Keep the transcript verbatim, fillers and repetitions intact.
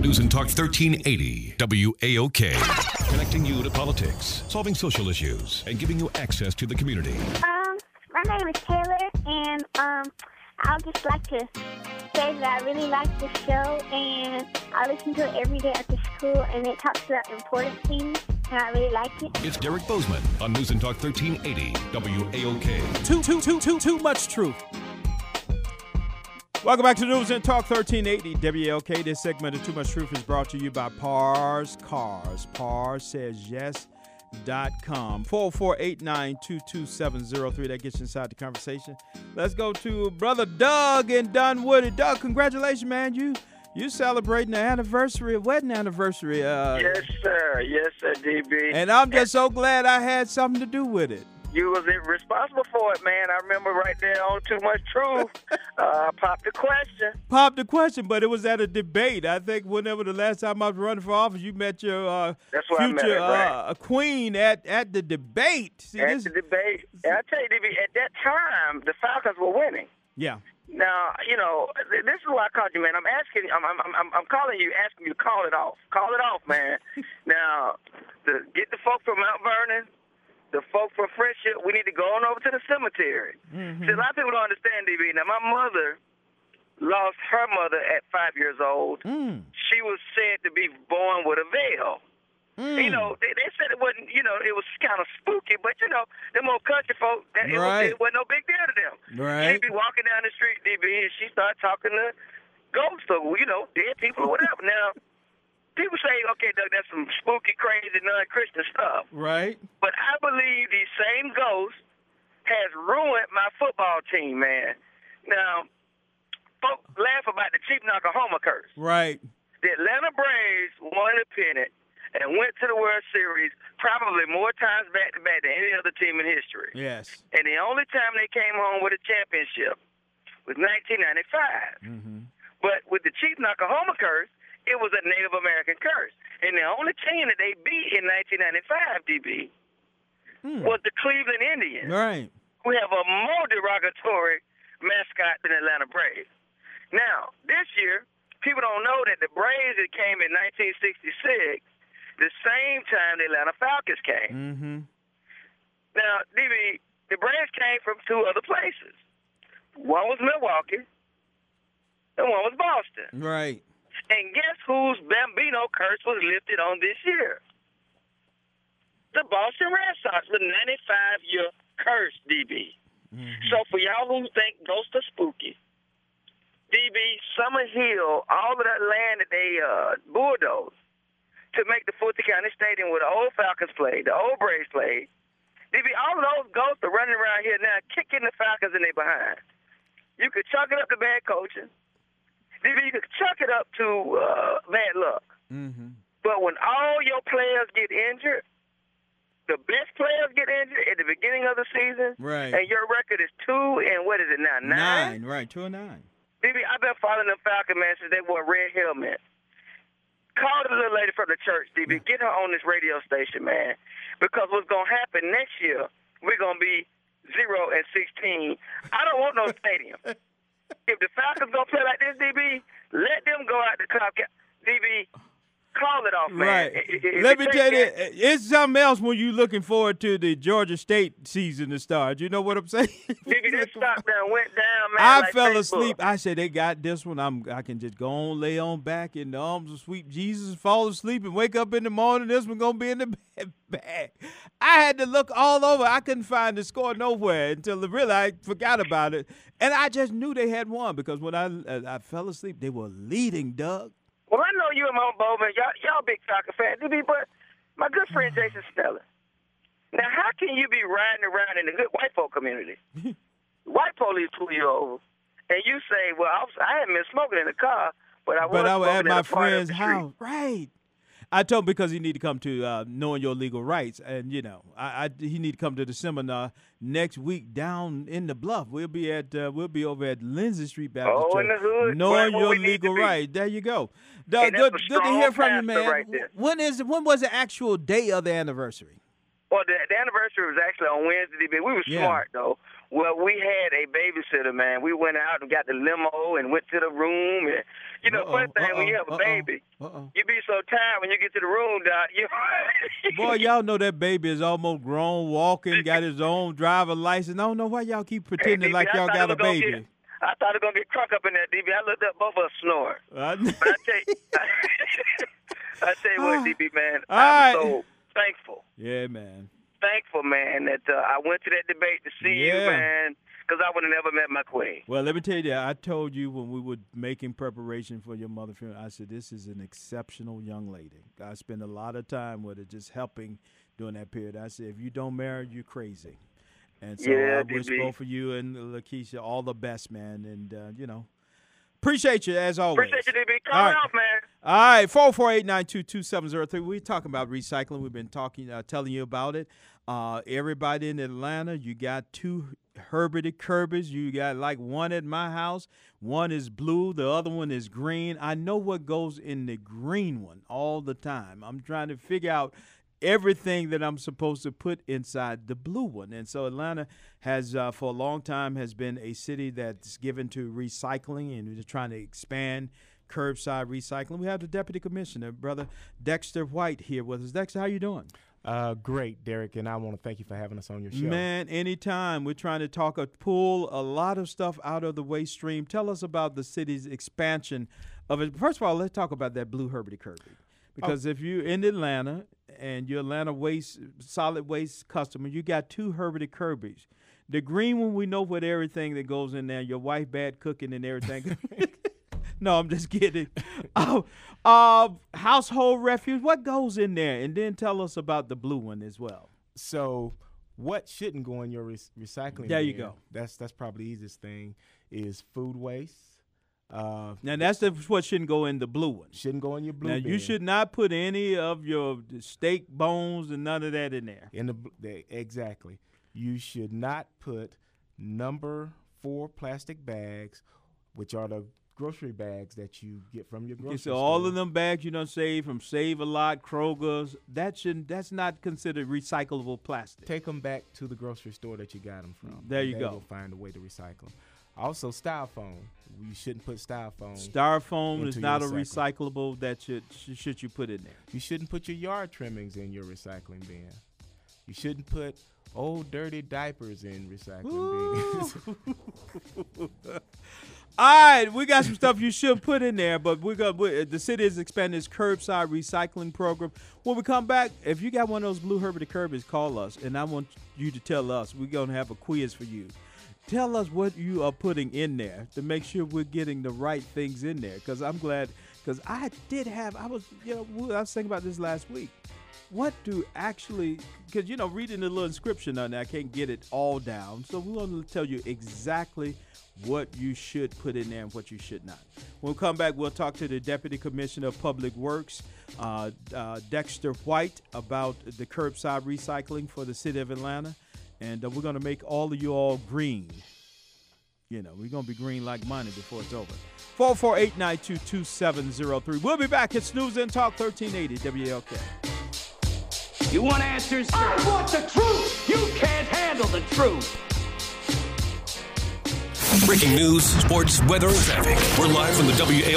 News and Talk thirteen eighty W A O K. Connecting you to politics, solving social issues, and giving you access to the community. Um, my name is Taylor, and um, I would just like to say that I really like the show, and I listen to it every day after school, and it talks about important things, and I really like it. It's Derek Bozeman on News and Talk thirteen eighty W A O K. Too, too, too, too, too much truth. Welcome back to News and Talk thirteen eighty W A O K. This segment of Too Much Truth is brought to you by Pars Cars. Pars says yes dot com. four oh four, eight nine two, two seven oh three. That gets you inside the conversation. Let's go to Brother Doug in Dunwoody. Doug, congratulations, man. You you celebrating the anniversary, wedding anniversary. Uh, yes, sir. Yes, sir, D B. And I'm just so glad I had something to do with it. You was responsible for it, man. I remember right there on Too Much Truth. uh, popped the question. Popped the question, but it was at a debate. I think whenever the last time I was running for office, you met your uh, That's where future I met her, right? uh, queen at, at the debate. See, at this, the debate. And I tell you, D B, at that time, the Falcons were winning. Yeah. Now, you know, this is why I called you, man. I'm asking, I'm, I'm, I'm, I'm calling you, asking you to call it off. Call it off, man. Now, the, get the folk from Mount Vernon, the folk from Friendship, we need to go on over to the cemetery. Mm-hmm. See, a lot of people don't understand, D B. Now, my mother lost her mother at five years old. Mm. She was said to be born with a veil. Mm. You know, they, they said it wasn't, you know, it was kind of spooky, but, you know, them old country folk, that, it, right. was, it wasn't no big deal to them. Right. She'd be walking down the street, D B, and she started talking to ghosts or, you know, dead people or whatever. Now, people say, okay, Doug, that's some spooky, crazy, non-Christian stuff. Right. But I believe these same ghosts has ruined my football team, man. Now, folks laugh about the cheap Oklahoma curse. Right. The Atlanta Braves won the pennant and went to the World Series probably more times back-to-back than any other team in history. Yes. And the only time they came home with a championship was nineteen ninety-five. Mm-hmm. But with the cheap Oklahoma curse, it was a Native American curse. And the only team that they beat in nineteen ninety-five, D B, hmm. was the Cleveland Indians. Right. Who have a more derogatory mascot than the Atlanta Braves. Now, this year, people don't know that the Braves that came in nineteen sixty-six, the same time the Atlanta Falcons came. Mm-hmm. Now, D B, the Braves came from two other places. One was Milwaukee, and one was Boston. Right. And guess whose Bambino curse was lifted on this year? The Boston Red Sox with a ninety-five-year curse, D B. Mm-hmm. So for y'all who think ghosts are spooky, D B, Summer Hill, all of that land that they uh, bulldozed to make the Fulton County Stadium where the old Falcons played, the old Braves played, D B, all of those ghosts are running around here now kicking the Falcons in their behind. You could chalk it up to bad coaching. D B, you could chalk it up to uh, bad luck. Mm-hmm. But when all your players get injured, the best players get injured at the beginning of the season, right. and your record is two and what is it now, nine? Nine, right, two and nine. D B, I've been following the Falcon, man, since they wore red helmets. Call the little lady from the church, D B. Get her on this radio station, man, because what's going to happen next year, we're going to be zero and sixteen. I don't want no stadium. If the Falcons gonna play like this, D B, let them go out to Cobb. D B, call it off, man. Right. If, if let me tell you, that, it's something else when you're looking forward to the Georgia State season to start. You know what I'm saying? D B, this stock down went down, man. I like fell Facebook. asleep. I said they got this one. I'm. I can just go on, lay on back in the arms of sweet Jesus, fall asleep, and wake up in the morning. This one gonna be in the bag. I had to look all over. I couldn't find the score nowhere until really I forgot about it, and I just knew they had won because when I I fell asleep, they were leading, Doug. Well, I know you and Mount Bowman, y'all, y'all big Falcon fans, D B, but my good friend Jason Snelling. Now, how can you be riding around in the good white folk community, white police pull you over, and you say, well, I, was, I hadn't been smoking in the car, but I was but I was smoking at in my the party friend's up the street. house. Right. I told him because he need to come to uh, knowing your legal rights, and you know, I, I he need to come to the seminar next week down in the Bluff. We'll be at uh, we'll be over at Lindsay Street Baptist Oh, Church. in the hood. Knowing Where- where your we need legal to be. rights. There you go. Doug, And that's good, a good to hear strong from you, pastor man. right there. When is when was the actual day of the anniversary? Well, the, the anniversary was actually on Wednesday, D B. We were Yeah. smart, though. Well, we had a babysitter, man. We went out and got the limo and went to the room. And, you know, Uh-oh, first thing uh-oh, when you have a uh-oh, baby, uh-oh. you be so tired when you get to the room, Doc. You Boy, y'all know that baby is almost grown, walking, got his own driver license. I don't know why y'all keep pretending hey, D B, like y'all got a baby. Get, I thought it was going to get crunk up in there, D B. I looked up, both of us snore. Uh, but I tell you, I tell you what, D B, man, All I'm right. so thankful. Yeah, man. Thankful, man, that uh, I went to that debate to see Yeah. you, man, because I would have never met my queen. Well, let me tell you, I told you when we were making preparation for your mother funeral, I said, this is an exceptional young lady. I spent a lot of time with her just helping during that period. I said, if you don't marry, you're crazy. And so Yeah, I D B. wish both of you and Lakeisha all the best, man. And, uh, you know, appreciate you as always. Appreciate you, D B. Come All right. off, man. All right, four four eight, nine two two, seven zero three. We're talking about recycling. We've been talking, uh, telling you about it. Uh, everybody in Atlanta, you got two Herberty Kirby's. You got like one at my house. One is blue. The other one is green. I know what goes in the green one all the time. I'm trying to figure out everything that I'm supposed to put inside the blue one. And so Atlanta has, uh, for a long time, has been a city that's given to recycling, and we're trying to expand curbside recycling. We have the Deputy Commissioner, Brother Dexter White, here with us. Dexter, how you doing? Uh, great, Derek, and I want to thank you for having us on your show. Man, anytime. We're trying to talk, a, pull a lot of stuff out of the waste stream. Tell us about the city's expansion of it. First of all, let's talk about that blue Herberty Kirby. Because oh. if you're in Atlanta and you're Atlanta waste, solid waste customer, you got two Herberty Kirby's. The green one, we know what everything that goes in there, your wife bad cooking and everything. No, I'm just kidding. uh, uh, household refuse, what goes in there? And then tell us about the blue one as well. So what shouldn't go in your re- recycling There you bin, go. That's that's probably the easiest thing, is food waste. Uh, Now, that's the, what shouldn't go in the blue one. Shouldn't go in your blue Now, bin. you should not put any of your steak bones and none of that in there. In the, the Exactly. You should not put number four plastic bags, which are the grocery bags that you get from your grocery Okay, so store. all of them bags you don't save from Save a Lot, Kroger's, that shouldn't, that's not considered recyclable plastic. Take them back to the grocery store that you got them from. There you They go. will find a way to recycle them. Also, styrofoam. You shouldn't put styrofoam. Styrofoam is into not a your recycling. recyclable that should sh- should you put in there. You shouldn't put your yard trimmings in your recycling bin. You shouldn't put old dirty diapers in recycling bins. All right, we got some stuff you should put in there, but we're gonna, we, the city is expanding its curbside recycling program. When we come back, if you got one of those blue Herberty Kirby's, call us, and I want you to tell us. We're going to have a quiz for you. Tell us what you are putting in there to make sure we're getting the right things in there, because I'm glad, because I did have, I was, you know, I was thinking about this last week. What do actually, because, you know, reading the little inscription on there, I can't get it all down. So we want to tell you exactly what you should put in there and what you should not. When we come back, we'll talk to the Deputy Commissioner of Public Works, uh, uh, Dexter White, about the curbside recycling for the city of Atlanta. And uh, we're going to make all of you all green. You know, we're going to be green like money before it's over. four four eight, nine two two, seven zero three. We'll be back at Snooze and Talk thirteen eighty W A L K. You want answers? I want the truth. You can't handle the truth. Breaking news, sports, weather, and traffic. We're live from the W A L K